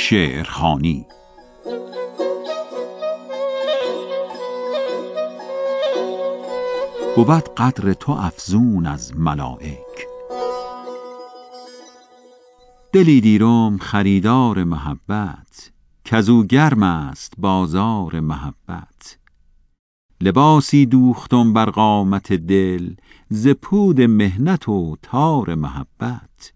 شعرخوانی. بود قدر تو افزون از ملائک. دلی دیرم خریدار محبت، کزو گرم است بازار محبت. لباسی دوختم بر قامت دل، ز پود محنت و تار محبت.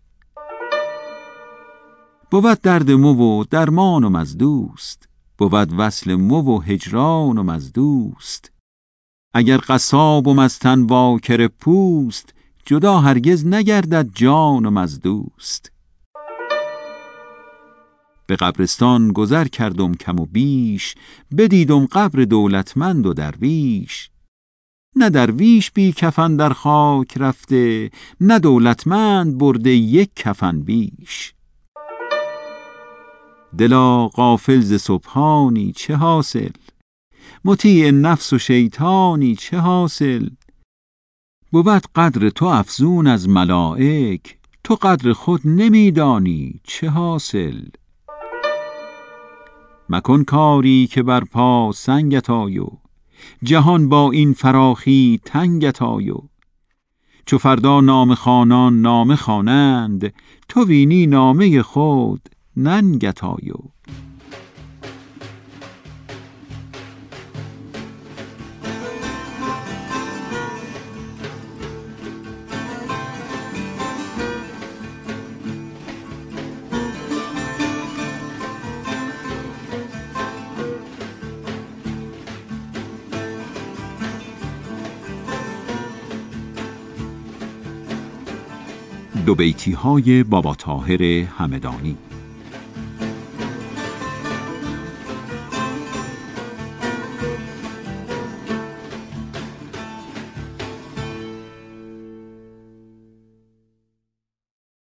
بود درد مو و درمانم از دوست، بود وصل مو و هجرانم از دوست. اگر قصابم از تن واکر پوست، جدا هرگز نگردد جانم از دوست. به قبرستان گذر کردم کم و بیش، بدیدم قبر دولتمند و درویش. نه درویش بی کفن در خاک رفته، نه دولتمند برده یک کفن بیش. دلا غافل ز سبحانی چه حاصل، مطیع نفس و شیطانی چه حاصل. بود قدر تو افزون از ملائک، تو قدر خود نمیدانی چه حاصل. مکن کاری که بر پا سنگت آیو، جهان با این فراخی تنگت آیو. چو فردا نامه خوانان نامه خوانند، تو وینی نامه خود ننگت آیو. دو بیتی های بابا طاهر همدانی.